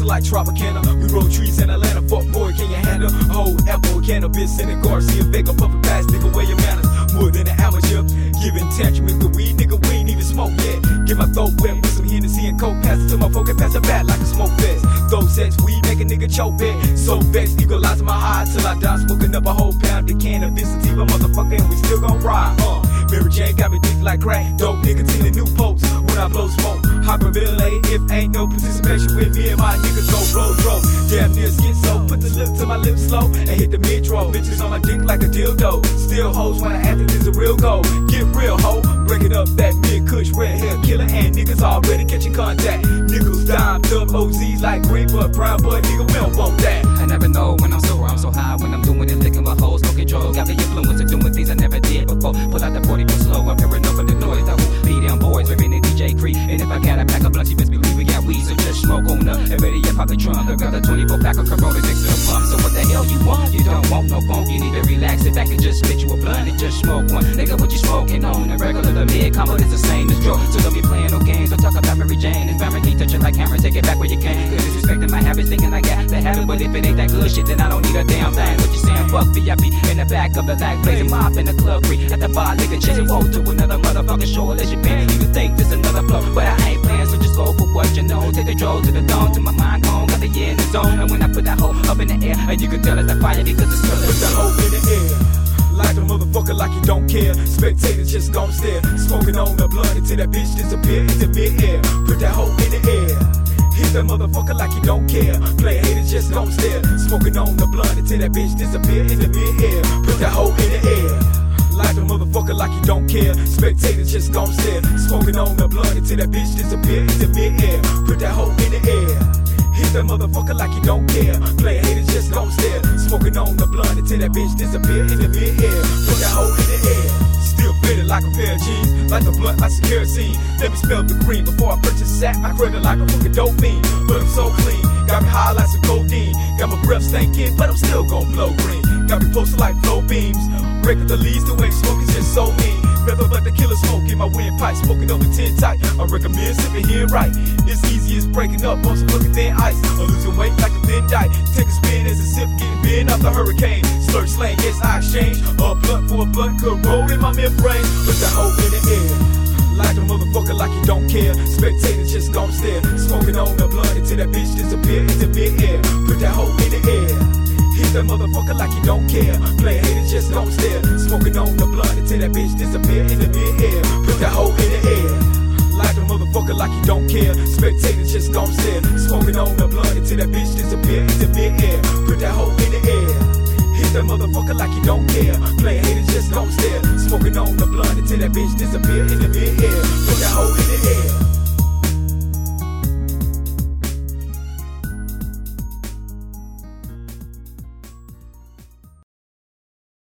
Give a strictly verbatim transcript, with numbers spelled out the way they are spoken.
like Tropicana. We grow trees in Atlanta, fuck boy, can you handle a whole apple, cannabis, in the Garcia, Vega, puffin' fast, nigga, wear your manners. More than an amateur, giving tantrum with the weed, nigga, we ain't even smoke yet. Get my throat wet with some Hennessy and coke, pass it to my folk and pass it back like a smoke fest. Throw sex, weed, make a nigga choke back. So vexed, equalizing my high till I die, smoking up a whole pound of cannabis, sativa, motherfucker, and we still gon' ride. Uh, Mary Jane got me dick like crack, dope nicotine and new popes. When I blow smoke, Hyperville A, if ain't no participation with me and my niggas go roll, roll. Damn near skin so, put the lip to my lips slow and hit the mid-roll. Bitches on my dick like a dildo, still hoes when I act it is a real goal. Get real, ho, breaking up that mid-kush, red hair killer, and niggas already catching contact. Nickels, dime, dub, O Zs like green bud, brown bud, nigga, we don't want that. I never know when I'm sore, I'm so high when I'm doing it, licking my hoes, smoking drugs. Got the influence of doing things I never did before. Pull out the forty go slow, I'm paranoid for the noise. I will be them boys, living in D J Cree. And if I got a pack of blunts, you best believe we got weed, so just smoke on up. And ready up out the trunk, I got a twenty-four pack of Corona next to the pump. So what the hell you want? You don't want no funk, you need to relax, sit back and just spit you a blunt and just smoke one. Nigga, what you smoking on? The regular, the mid combo is the same as drug. So don't be playing no games, don't talk about Mary Jane. It's Mary Kate, touch it like hammer, take it back where you can. Cause disrespecting my habits, thinking I got the habit, but if it ain't that good shit, then I don't need a damn thing. What you saying? Fuck V I P in the back of the lag, blazing mob in the club, free at the bar, nigga, chasing woe to another motherfucker show unless you pay. You can think this another flow, but I ain't playing, so just go for what you know. Take the draw to the dawn, to my mind gone, got the year in the zone. And when I put that hoe up in the air, and you can tell it's a fire because it's still Put the hoe in the air, like a motherfucker like you don't care. Spectators just gon' stare, smoking on the blunt until that bitch disappear into mid-air. Put that hoe in the air, hit that motherfucker like you don't care. Play haters just gon' stare, smoking on the blunt until that bitch disappear into mid-air. Put that hoe in the air, like a motherfucker like you don't care. Spectators just gon' stare, smoking on the blunt until that bitch disappear into mid-air. Put that hoe in the air, hit that motherfucker like you don't care. Play haters just gon' stare, smoking on the blunt until that bitch disappear in the mid-air. Put that hoe in the air, still fitted like a pair of jeans, like the blunt like some kerosene. Let me spell the green before I purchase a sack. I credit like a fucking dope fiend, but I'm so clean. Got me high like some codeine, got my breath stinking, but I'm still gon' blow green. Got me posted like flow beams, breaking the leaves, the way smoke is just so mean. Never but the killer smoke in my windpipe, smoking over ten tight. I recommend sipping here right. It's easy as breaking up on some fucking thin ice, or losing weight like a thin dike. Take a spin as a sip, getting bent off the hurricane. Slurp slang, yes I exchange a blunt for a blunt, could roll in my membrane. Put the hoe in the air, like a motherfucker like you don't care. Spectators just gon' stare, smoking on the blunt until that bitch disappear into mid-air. Put that hoe in the air, hit that motherfucker like you don't care. Play haters just gon' stare, smoking on the blunt until that bitch disappear in the mid-air. Put that hoe in the air, like a motherfucker like you don't care. Spectators just gon' stare, smoking on the blunt until that bitch disappear in the mid-air. Put that hoe in the air, hit that motherfucker like you don't care. Play haters just gon' stare, smoking on the blunt until that bitch disappear in the mid-air. Put that hoe in the air.